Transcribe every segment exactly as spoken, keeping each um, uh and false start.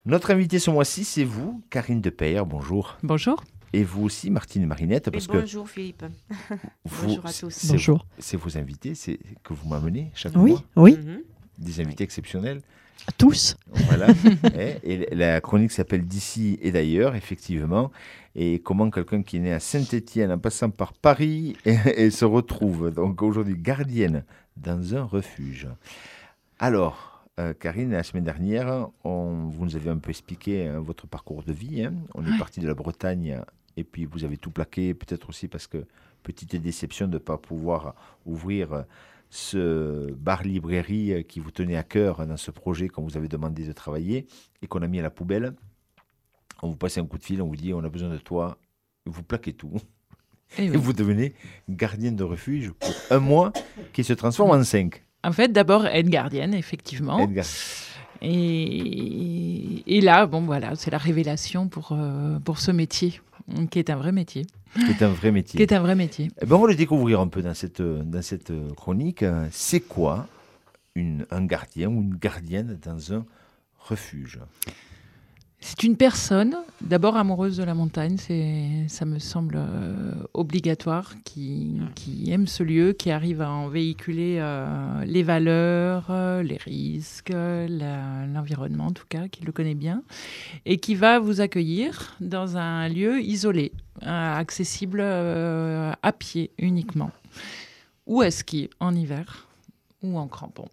Notre invité ce mois-ci, c'est vous, Karine Depaire. Bonjour. Bonjour. Et vous aussi, Martine Marinette. Parce Et bonjour que Philippe. vous, Bonjour à tous. C'est Bonjour. Vous, c'est vos invités c'est, que vous m'amenez chaque Oui, mois. oui, Mhm. Des invités exceptionnels. tous. Voilà. et, et la chronique s'appelle D'ici et d'ailleurs, effectivement. Et comment quelqu'un qui est né à Saint-Étienne en passant par Paris et, et se retrouve donc aujourd'hui gardienne dans un refuge. Alors, euh, Karine, la semaine dernière, on, vous nous avez un peu expliqué hein, votre parcours de vie. Hein. On est Ouais. parti de la Bretagne et puis vous avez tout plaqué, peut-être aussi parce que petite déception de ne pas pouvoir ouvrir ce bar-librairie qui vous tenait à cœur dans ce projet qu'on vous avait demandé de travailler et qu'on a mis à la poubelle. On vous passe un coup de fil, on vous dit on a besoin de toi, vous plaquez tout. Et Et oui. vous devenez gardienne de refuge pour un mois qui se transforme en cinq. En fait, d'abord, être gardienne, effectivement. Edgar. Et, et là, bon, voilà, c'est la révélation pour, euh, pour ce métier, qui est un vrai métier. Qui est un vrai métier. Qui est un vrai métier. Eh ben, on va le découvrir un peu dans cette, dans cette chronique. C'est quoi une, un gardien ou une gardienne dans un refuge? C'est une personne, d'abord amoureuse de la montagne, c'est, ça me semble euh, obligatoire, qui, qui aime ce lieu, qui arrive à en véhiculer euh, les valeurs, euh, les risques, la- l'environnement en tout cas, qui le connaît bien, et qui va vous accueillir dans un lieu isolé, euh, accessible euh, à pied uniquement, ou à ski en hiver, ou en crampons.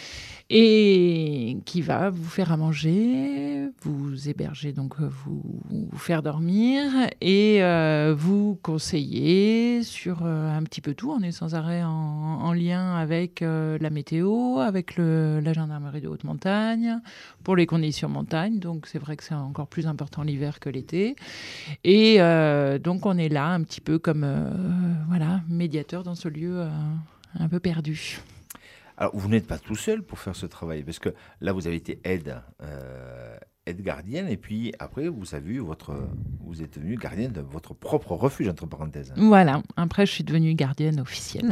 Et qui va vous faire à manger, vous héberger, donc euh, vous, vous faire dormir et euh, vous conseiller sur euh, un petit peu tout. On est sans arrêt en, en lien avec euh, la météo, avec le, la gendarmerie de haute montagne, pour les conditions montagne. Donc c'est vrai que c'est encore plus important l'hiver que l'été. Et euh, donc on est là un petit peu comme euh, voilà, médiateur dans ce lieu euh, un peu perdu. Alors, vous n'êtes pas tout seul pour faire ce travail, parce que là, vous avez été aide, euh, aide gardienne, et puis après, vous avez eu votre, vous êtes devenue gardienne de votre propre refuge, entre parenthèses. Voilà, après je suis devenue gardienne officielle.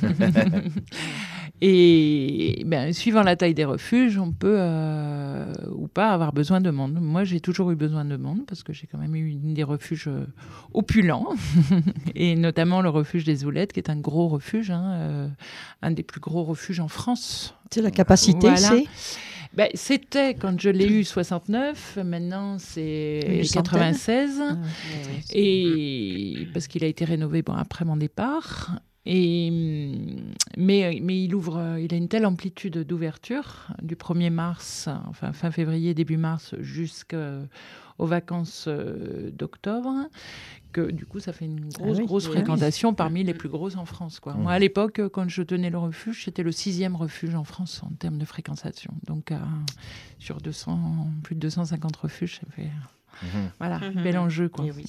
Et ben, suivant la taille des refuges, on peut euh, ou pas avoir besoin de monde. Moi, j'ai toujours eu besoin de monde parce que j'ai quand même eu une des refuges euh, opulents, et notamment le refuge des Oulettes, qui est un gros refuge, hein, euh, un des plus gros refuges en France. C'est la capacité, Voilà. c'est Ben, c'était quand je l'ai eu soixante-neuf, maintenant c'est Une centaine. quatre-vingt-seize. Ah. Et parce qu'il a été rénové bon, après mon départ. Et, mais, mais il ouvre, il a une telle amplitude d'ouverture du premier mars, enfin fin février, début mars, jusqu'aux vacances euh, d'octobre, que du coup ça fait une grosse, Ah oui, grosse oui, fréquentation parmi les plus grosses en France, quoi. Mmh. Moi à l'époque, quand je tenais le refuge, c'était le sixième refuge en France en termes de fréquentation. Donc euh, sur deux cents, plus de deux cent cinquante refuges, ça fait... Mhm. Voilà, Mhm. bel enjeu, quoi. Eh oui.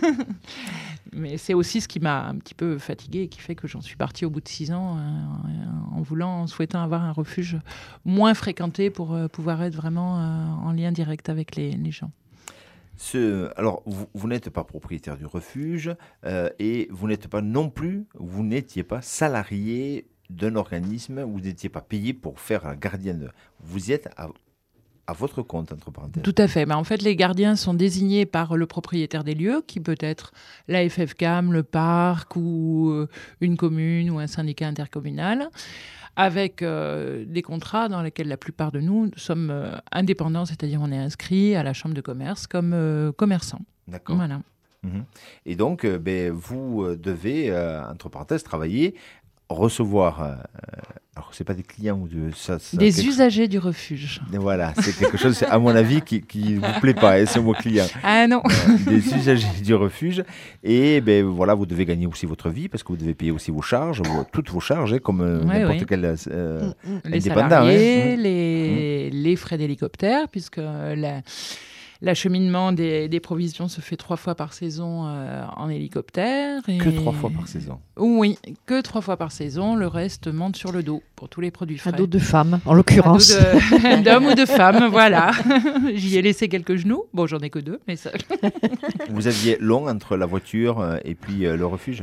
Mais c'est aussi ce qui m'a un petit peu fatiguée et qui fait que j'en suis partie au bout de six ans euh, en voulant, en souhaitant avoir un refuge moins fréquenté pour euh, pouvoir être vraiment euh, en lien direct avec les, les gens. Ce, alors, vous, vous n'êtes pas propriétaire du refuge euh, et vous n'êtes pas non plus, vous n'étiez pas salarié d'un organisme, vous n'étiez pas payé pour faire un gardien. De, vous y êtes à, à votre compte, entre parenthèses. Tout à fait. Ben, en fait, les gardiens sont désignés par le propriétaire des lieux, qui peut être la F F C A M, le parc, ou euh, une commune, ou un syndicat intercommunal, avec euh, des contrats dans lesquels la plupart de nous sommes euh, indépendants, c'est-à-dire on est inscrit à la chambre de commerce comme euh, commerçants. D'accord. Voilà. Mhm. Et donc, euh, ben, vous euh, devez, euh, entre parenthèses, travailler, recevoir. Euh, alors, c'est pas des clients ou de ça. ça Des quelque... usagers du refuge. Voilà, c'est quelque chose, à mon avis, qui ne vous plaît pas, hein, ce mot client. Ah non. Euh, des usagers du refuge. Et ben, voilà, vous devez gagner aussi votre vie parce que vous devez payer aussi vos charges, vos- toutes vos charges, hein, comme euh, Ouais, n'importe ouais. quel euh, Les indépendant. salariés, hein. les, les frais d'hélicoptère, puisque la- l'acheminement des, des provisions se fait trois fois par saison euh, en hélicoptère. Et... Que trois fois par saison. Oui, que trois fois par saison. Le reste monte sur le dos pour tous les produits frais. À dos de femme, en À l'occurrence. dos de- d'hommes ou de femmes, voilà. J'y ai laissé quelques genoux. Bon, j'en ai que deux, mais ça... Vous aviez long entre la voiture euh, et puis euh, le refuge.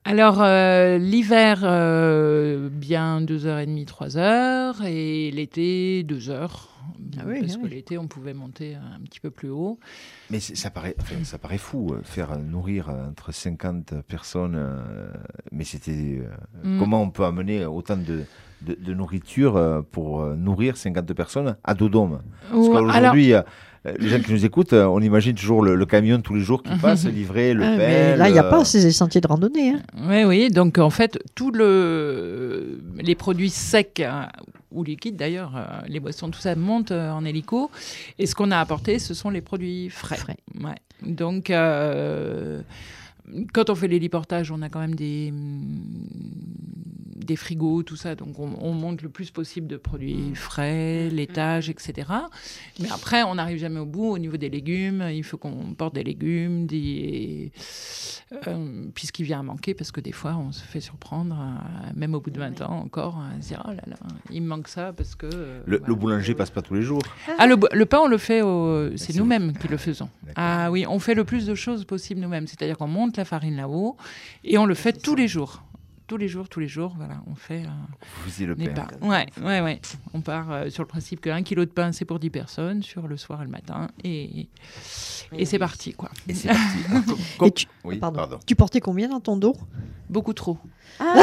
Alors, euh, l'hiver, euh, bien deux heures trente, trois heures, et l'été, deux heures. Ah oui, parce ah que oui. l'été, on pouvait monter un petit peu plus haut. Mais c'est- ça paraît, enfin, ça paraît fou, euh, faire euh, nourrir euh, entre cinquante personnes. euh, mais c'était. euh, Mm. Comment on peut amener autant de, de, de nourriture euh, pour euh, nourrir cinquante personnes à dos d'homme? Parce Ou- alors, qu'aujourd'hui, euh, les gens qui nous écoutent, euh, on imagine toujours le, le camion tous les jours qui passe, livrer le Ah, pain. mais là, il n'y a le- pas ces sentiers de randonnée. Hein. oui, oui. Donc, en fait, tous le, les produits secs hein, ou liquides, d'ailleurs, euh, les boissons, tout ça monte euh, en hélico. Et ce qu'on a apporté, ce sont les produits frais. Frais. Ouais. Donc, euh, quand on fait l'héliportage, on a quand même des, des frigos, tout ça. Donc, on, on monte le plus possible de produits frais, laitage, et cetera. Mais après, on n'arrive jamais au bout. Au niveau des légumes, il faut qu'on porte des légumes, des... Euh, puisqu'il vient à manquer, parce que des fois, on se fait surprendre, euh, même au bout de vingt ans encore, à se dire « Oh là là, il me manque ça parce que... euh, » Le, voilà. le boulanger passe pas tous les jours. Ah, le, bo- le pain, on le fait, au... c'est c'est nous-mêmes qui le faisons. D'accord. Ah oui, on fait le plus de choses possible nous-mêmes. C'est-à-dire qu'on monte la farine là-haut et on le fait tous les jours. Tous les jours, tous les jours, voilà, on fait euh, Vous faisiez le des pain. pains. Ouais, ouais, ouais. On part euh, sur le principe qu'un kilo de pain, c'est pour dix personnes, sur le soir et le matin, et, et c'est parti, quoi. Et c'est parti. Alors, com- com- Et tu- Oui, Pardon. pardon. Tu portais combien dans ton dos? Beaucoup trop. Ah.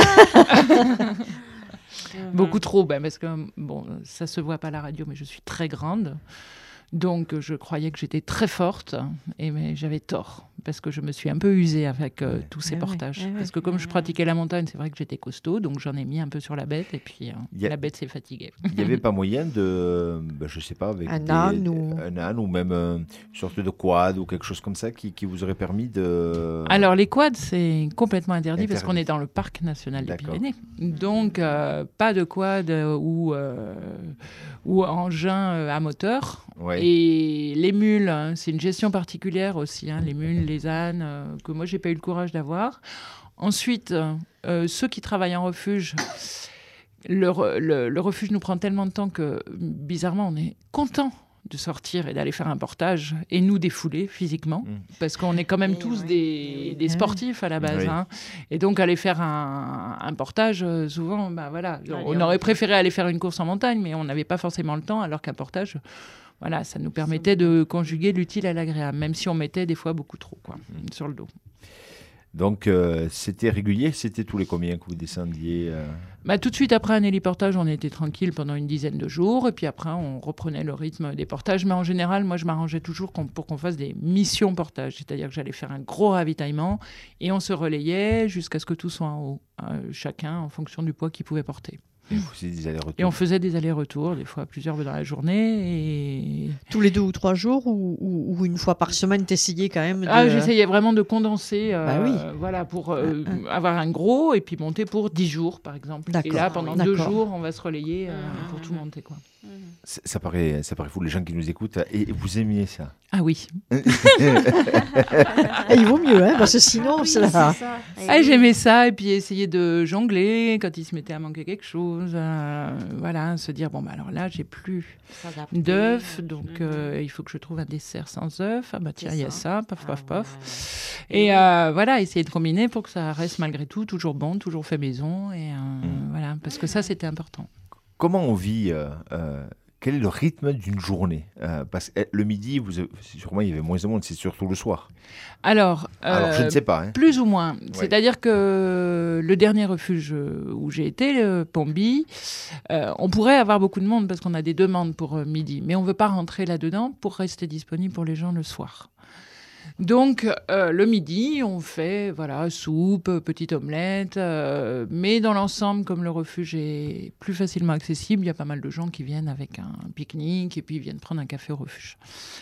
Beaucoup trop, ben, parce que bon, ça se voit pas à la radio, mais je suis très grande. Donc, je croyais que j'étais très forte, et mais j'avais tort, parce que je me suis un peu usée avec euh, tous ces Ah ouais, portages. ah ouais. Parce que comme je pratiquais la montagne, c'est vrai que j'étais costaud, donc j'en ai mis un peu sur la bête, et puis euh, Il y a- la bête s'est fatiguée. Il n'y avait pas moyen de, ben, je sais pas, avec Un des- âne ou- un âne ou même euh, une sorte de quad ou quelque chose comme ça qui, qui vous aurait permis de... Alors, les quads, c'est complètement interdit, parce Interdit. qu'on est dans le parc national des D'accord. Pyrénées. Donc, euh, pas de quad euh, ou, euh, ou engin euh, à moteur. Ouais. Et les mules, hein, c'est une gestion particulière aussi, hein, les mules, les ânes, euh, que moi, j'ai pas eu le courage d'avoir. Ensuite, euh, euh, ceux qui travaillent en refuge, le, re- le- le refuge nous prend tellement de temps que, bizarrement, on est content de sortir et d'aller faire un portage et nous défouler physiquement, Mm. parce qu'on est quand même Et tous ouais. des, des sportifs à la base. Oui. Hein. Et donc, aller faire un, un portage, euh, souvent, bah, voilà, Allez, on on aurait fait. préféré aller faire une course en montagne, mais on n'avait pas forcément le temps, alors qu'un portage, voilà, ça nous permettait de conjuguer l'utile à l'agréable, même si on mettait des fois beaucoup trop quoi, sur le dos. Donc, euh, c'était régulier, c'était tous les combien que vous descendiez euh, Bah, tout de suite après un héliportage, on était tranquille pendant une dizaine de jours, et puis après, on reprenait le rythme des portages. Mais en général, moi, je m'arrangeais toujours qu'on- pour qu'on fasse des missions portage, c'est-à-dire que j'allais faire un gros ravitaillement, et on se relayait jusqu'à ce que tout soit en haut, euh, chacun en fonction du poids qu'il pouvait porter. et vous faisiez des allers-retours. Et on faisait des allers-retours, des fois plusieurs dans la journée, et Tous les deux ou trois jours ou, ou- ou une fois par semaine, t'essayais quand même de... Ah, j'essayais vraiment de condenser, euh, Bah oui. voilà, pour euh, avoir un gros et puis monter pour dix jours, par exemple. Et D'accord. là, pendant Ah oui. deux D'accord. jours, on va se relayer euh, Mhm. pour tout monter, quoi. Ça, ça paraît, ça paraît fou, les gens qui nous écoutent, et, et vous aimiez ça. Ah oui. Ah, il vaut mieux, hein, parce que sinon, oui, c'est la... ça. Et Ah, oui. j'aimais ça, et puis essayer de jongler quand il se mettait à manquer quelque chose. euh, voilà, se dire, bon, bah, alors là, j'ai plus S'adapter. d'œufs, donc Mhm. euh, il faut que je trouve un dessert sans œufs. Ah bah tiens, il y a ça. ça, paf, Ah, paf, paf. ouais. Et oui. euh, voilà, essayer de combiner pour que ça reste malgré tout toujours bon, toujours fait maison. Et euh, Mm. voilà, parce que ça, c'était important. Comment on vit euh, euh, Quel est le rythme d'une journée Euh, Parce que eh, le midi, vous, sûrement, il y avait moins de monde, c'est surtout le soir. Alors, Alors, je euh, ne sais pas. Hein. plus ou moins. C'est-à-dire que le dernier refuge où j'ai été, le Pomby, euh, on pourrait avoir beaucoup de monde parce qu'on a des demandes pour euh, midi, mais on ne veut pas rentrer là-dedans pour rester disponible pour les gens le soir. Donc, euh, le midi, on fait voilà, soupe, petite omelette, euh, mais dans l'ensemble, comme le refuge est plus facilement accessible, il y a pas mal de gens qui viennent avec un pique-nique et puis ils viennent prendre un café au refuge.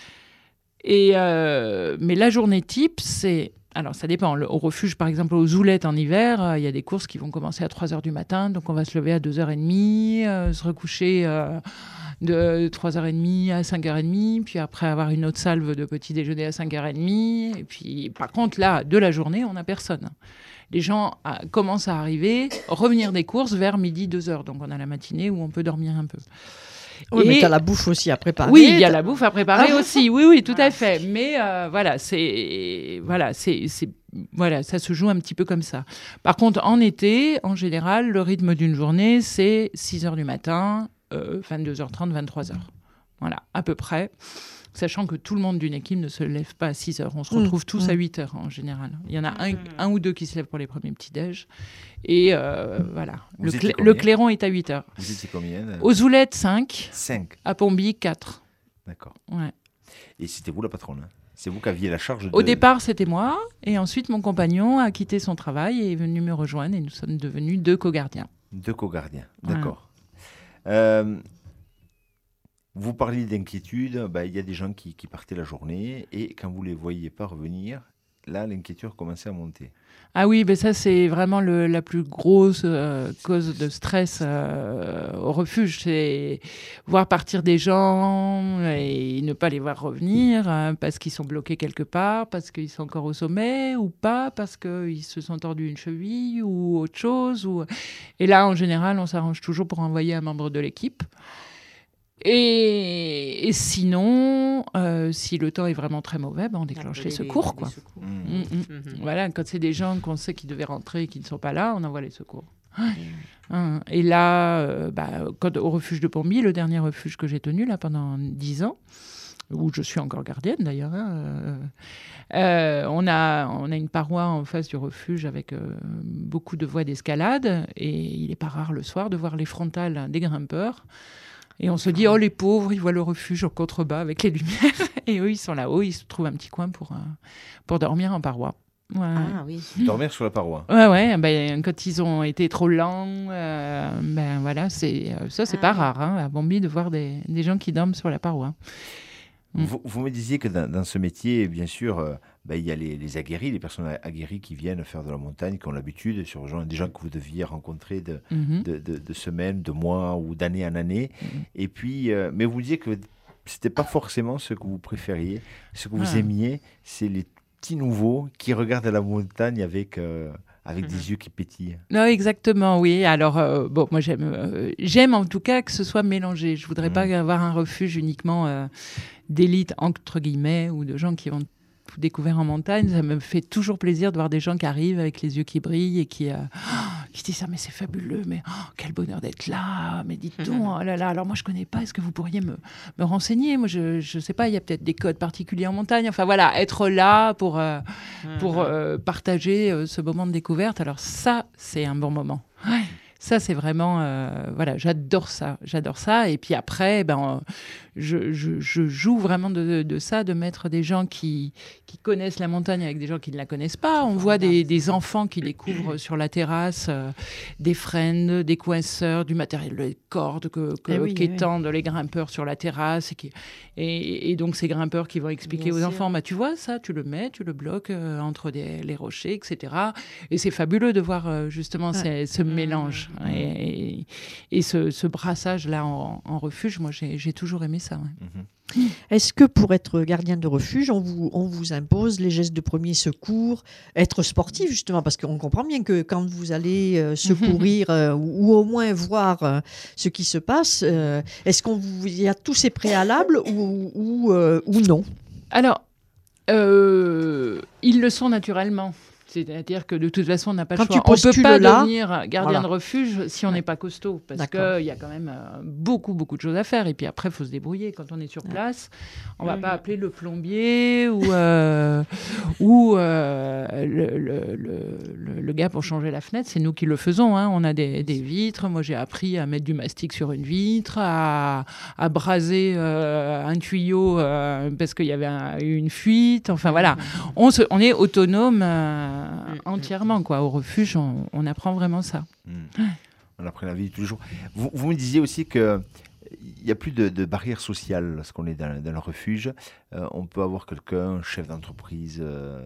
Et, euh, mais la journée type, c'est... Alors, ça dépend. Le- au refuge, par exemple, aux Oulettes en hiver, euh, il y a des courses qui vont commencer à trois heures du matin. Donc, on va se lever à deux heures trente, euh, se recoucher euh, de trois heures trente à cinq heures trente, puis après avoir une autre salve de petit déjeuner à cinq heures trente. Et puis, par contre, là, de la journée, on n'a personne. Les gens ah, commencent à arriver, revenir des courses vers midi, deux heures. Donc, on a la matinée où on peut dormir un peu. Oui, mais Et- tu as la bouffe aussi à préparer. Oui, il y a la bouffe à préparer Ah. aussi. Oui, oui, tout Voilà. à fait. Mais euh, voilà, c'est voilà, c'est c'est voilà, ça se joue un petit peu comme ça. Par contre, en été, en général, le rythme d'une journée, c'est six heures du matin, euh, vingt-deux heures trente, vingt-trois heures. Voilà, à peu près. Sachant que tout le monde d'une équipe ne se lève pas à six heures. On se retrouve mmh. tous mmh. à huit heures en général. Il y en a un, un ou deux qui se lèvent pour les premiers petits-déj. Et euh, voilà. Le, cl- le clairon est à huit heures. Vous étiez combien là? Aux Oulettes, cinq. cinq. À Pomby, quatre. D'accord. Ouais. Et c'était vous la patronne? C'est vous qui aviez la charge de... Au départ, c'était moi. Et ensuite, mon compagnon a quitté son travail et est venu me rejoindre. Et nous sommes devenus deux co-gardiens. Deux co-gardiens, d'accord. Ouais. Euh... Vous parliez d'inquiétude, bah, il y a des gens qui, qui partaient la journée et quand vous ne les voyiez pas revenir, là, l'inquiétude commençait à monter. Ah oui, ben ça, c'est vraiment le, la plus grosse euh, cause de stress euh, au refuge. C'est voir partir des gens et ne pas les voir revenir hein, parce qu'ils sont bloqués quelque part, parce qu'ils sont encore au sommet ou pas, parce qu'ils se sont tordus une cheville ou autre chose. Ou... Et là, en général, on s'arrange toujours pour envoyer un membre de l'équipe. Et, et sinon, euh, si le temps est vraiment très mauvais, ben on déclenche les, les secours. Quoi. Les secours. Mmh. Mmh. Mmh. Voilà, quand c'est des gens qu'on sait qui devaient rentrer et qui ne sont pas là, on envoie les secours. Mmh. Et là, euh, bah, quand, au refuge de Pomby, le dernier refuge que j'ai tenu là, pendant dix ans, où je suis encore gardienne d'ailleurs, hein, euh, euh, on, a, on a une paroi en face du refuge avec euh, beaucoup de voies d'escalade. Et il n'est pas rare le soir de voir les frontales des grimpeurs. Et on se dit, oh les pauvres, ils voient le refuge en contrebas avec les lumières. Et eux, ils sont là-haut, ils se trouvent un petit coin pour, euh, pour dormir en paroi. Ouais. Ah oui. Dormir sur la paroi. Ouais, ouais. Ben, quand ils ont été trop lents, euh, ben voilà, c'est, ça, c'est ah, pas oui. rare hein, à Pomby de voir des, des gens qui dorment sur la paroi. Vous, vous me disiez que dans, dans ce métier, bien sûr, euh, ben, il y a les, les aguerris, les personnes aguerries qui viennent faire de la montagne, qui ont l'habitude, sur gens, des gens que vous deviez rencontrer de, mm-hmm. de, de, de semaines, de mois ou d'année en année. Mm-hmm. Et puis, euh, mais vous disiez que c'était pas forcément ce que vous préfériez, ce que vous ah. aimiez, c'est les petits nouveaux qui regardent la montagne avec... Euh, Avec mmh. des yeux qui pétillent. Non, exactement, oui. Alors, euh, bon, moi, j'aime, euh, j'aime en tout cas que ce soit mélangé. Je ne voudrais mmh. pas avoir un refuge uniquement euh, d'élite, entre guillemets, ou de gens qui ont tout découvert en montagne. Ça me fait toujours plaisir de voir des gens qui arrivent avec les yeux qui brillent et qui, euh, oh, qui disent « Ah, mais c'est fabuleux, mais oh, quel bonheur d'être là, mais dites donc, oh là là, alors moi, je ne connais pas, est-ce que vous pourriez me, me renseigner ? Moi, je ne sais pas, il y a peut-être des codes particuliers en montagne. » Enfin, voilà, être là pour, euh, pour euh, partager euh, ce moment de découverte. Alors ça, c'est un bon moment. Ouais. Ça, c'est vraiment... Euh, voilà, j'adore ça. J'adore ça. Et puis après, ben, je, je, je joue vraiment de, de ça, de mettre des gens qui, qui connaissent la montagne avec des gens qui ne la connaissent pas. On voit des, des enfants qui découvrent sur la terrasse euh, des frênes, des coinceurs, du matériel de cordes que, que, oui, qu'étendent oui. les grimpeurs sur la terrasse. Et, qui, et, et donc, ces grimpeurs qui vont expliquer Bien aux sûr. enfants, bah, tu vois, ça, tu le mets, tu le bloques euh, entre des, les rochers, et cetera. Et c'est fabuleux de voir euh, justement ah. ces, ce mélange. Et, et, et ce, ce brassage-là en, en refuge, moi, j'ai, j'ai toujours aimé ça. Ouais. Mmh. Est-ce que pour être gardien de refuge, on vous, on vous impose les gestes de premier secours, être sportif justement, parce qu'on comprend bien que quand vous allez euh, secourir euh, ou, ou au moins voir euh, ce qui se passe, euh, est-ce qu'on vous, il y a tous ces préalables ou, ou, euh, ou non ? Alors, euh, ils le sont naturellement. C'est-à-dire que de toute façon, on n'a pas le quand choix. On ne peut pas là, devenir gardien voilà. de refuge si on n'est pas costaud, parce qu'il y a quand même euh, beaucoup, beaucoup de choses à faire. Et puis après, il faut se débrouiller. Quand on est sur place, on ne va mmh. pas appeler le plombier ou, euh, ou euh, le, le, le, le gars pour changer la fenêtre. C'est nous qui le faisons. Hein. On a des, des vitres. Moi, j'ai appris à mettre du mastic sur une vitre, à, à braser euh, un tuyau euh, parce qu'il y avait un, une fuite. Enfin, voilà. On, se, on est autonome. Euh, Mmh. entièrement quoi. Au refuge on, on apprend vraiment ça. Mmh. On apprend la vie tous les jours. Vous, vous me disiez aussi qu'il n'y a plus de, de barrière sociale lorsqu'on est dans, dans le refuge. Euh, on peut avoir quelqu'un, un chef d'entreprise euh,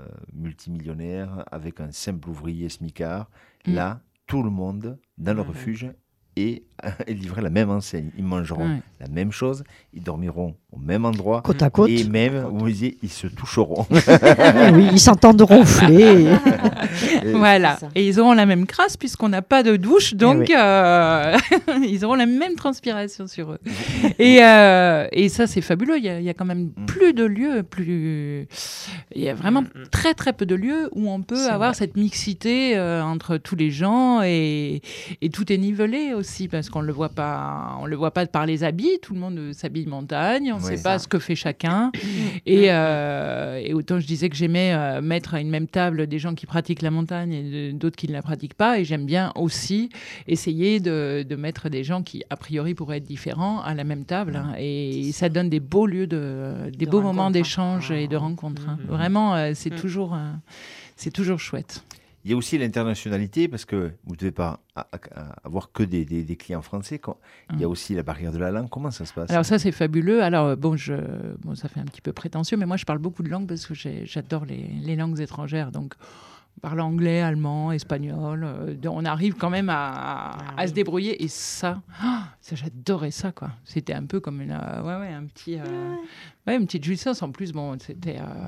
multimillionnaire avec un simple ouvrier smicard. Mmh. Là, tout le monde dans le mmh. refuge et, et livrer la même enseigne. Ils mangeront Ouais. la même chose, ils dormiront au même endroit. Côte à côte. Et même, vous me disiez, ils se toucheront. Eh oui, ils s'entendent ronfler. Et- Voilà. C'est ça. Et ils auront la même crasse puisqu'on n'a pas de douche, donc oui. euh, ils auront la même transpiration sur eux. Et, euh, et ça, c'est fabuleux. Il y a, il y a quand même Mm. plus de lieux, plus. Il y a vraiment très très peu de lieux où on peut C'est avoir vrai. cette mixité euh, entre tous les gens et, et tout est nivelé aussi parce qu'on le voit pas, on le voit pas par les habits. Tout le monde euh, s'habille montagne. On ne Ouais. sait pas ce que fait chacun. Et, euh, et autant je disais que j'aimais euh, mettre à une même table des gens qui pratiquent la montagne et de- d'autres qui ne la pratiquent pas. Et j'aime bien aussi essayer de, de mettre des gens qui, a priori, pourraient être différents à la même table. hein. Et ça donne des beaux lieux, de, des De beaux moments rencontres, hein. d'échange et de Ah. rencontres. hein. Mhm. Vraiment, euh, c'est Mhm. toujours, euh, c'est toujours chouette. Il y a aussi l'internationalité, parce que vous ne devez pas a- a- avoir que des, des- des clients français. quand- Il y a Mm. aussi la barrière de la langue. Comment ça se passe? Alors ça, c'est fabuleux. Alors, euh, bon, je, bon, ça fait un petit peu prétentieux, mais moi, je parle beaucoup de langues parce que j'ai- j'adore les, les langues étrangères. Donc, on parle anglais, allemand, espagnol. euh, donc on arrive quand même à, à- Ah à oui. se débrouiller. Et ça, ah, ça j'adorais ça, quoi. C'était un peu comme une, euh, ouais, ouais, un petit, euh, ouais, une petite jouissance. En plus, bon, c'était... euh,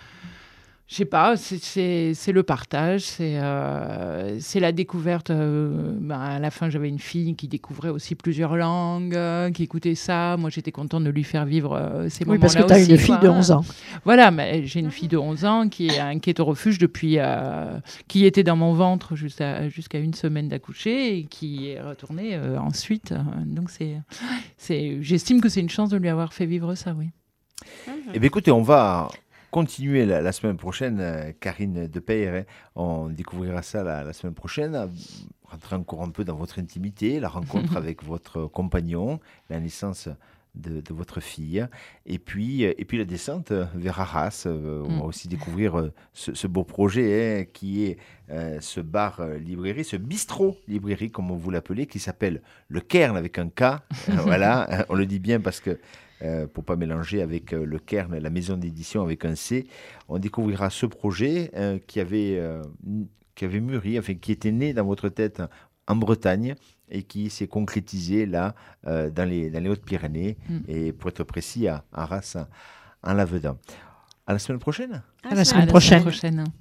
je sais pas, c'est- c'est c'est le partage, c'est euh, c'est la découverte. euh, ben, à la fin, j'avais une fille qui découvrait aussi plusieurs langues, euh, qui écoutait ça. Moi, j'étais contente de lui faire vivre euh, ces Oui, moments-là parce que tu as aussi, une fille quoi. de onze ans. Voilà, mais j'ai une fille de onze ans qui est, euh, qui est au refuge depuis, euh, qui était dans mon ventre jusqu'à jusqu'à une semaine d'accoucher et qui est retournée euh, ensuite. Euh, Donc, c'est, c'est, j'estime que c'est une chance de lui avoir fait vivre ça, oui. Eh bien, écoutez, on va continuer la, la semaine prochaine, euh, Karine Depeyre. hein. On découvrira ça la, la semaine prochaine. euh, Rentrer encore un peu dans votre intimité, la rencontre avec votre compagnon, la naissance de, de votre fille, et puis, euh, et puis la descente euh, vers Arras. Euh, On Mm. va aussi découvrir euh, ce, ce beau projet hein, qui est euh, ce bar-librairie, ce bistrot-librairie, comme vous l'appelez, qui s'appelle le Cairn avec un K. Euh, voilà, on le dit bien parce que euh, pour pas mélanger avec euh, le Cairn, la maison d'édition avec un C. On découvrira ce projet euh, qui avait euh, n- qui avait mûri, enfin qui était né dans votre tête en Bretagne et qui s'est concrétisé là euh, dans les dans les Hautes-Pyrénées Mm. et pour être précis à Arras en Lavedan. À la semaine prochaine. À la À semaine la prochaine. prochaine.